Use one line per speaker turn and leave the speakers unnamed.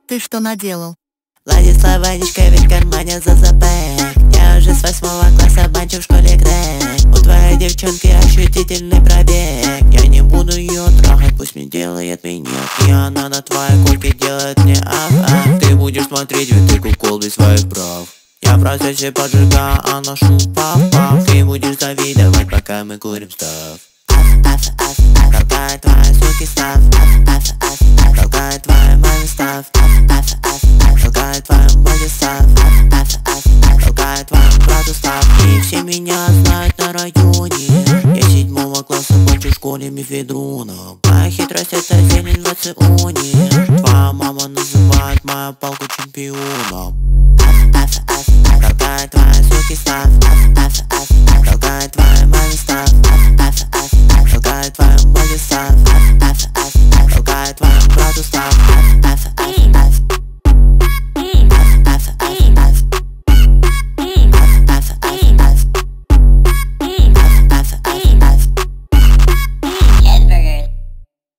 Ты что наделал?
Владислав Ванечка, ведь в кармане ЗЗП. Я уже с 8 класса банчу в школе грек. У твоей девчонки ощутительный пробег. Я не буду ее трахать, пусть мне делает минет. И она на твоей кольке делает мне аф-аф. Ты будешь смотреть витыку в колбе своих прав. Я в процессе поджигаю, а ношу папа. Ты будешь завидовать, пока мы курим став. Аф-аф-аф-аф, толкает твои суки став. Аф-аф-аф-аф, толкает твои маме став. Аф-аф-аф-аф, толкает твоим боди став. Аф-аф-аф-аф, толкает твоим брату став. И все меня знают на районе. Я 7 класса банчу в школе мефедроном. Моя хитрость это зелень в рационе. Твоя мама называет мою палку чемпионом. Толкает твои суки став.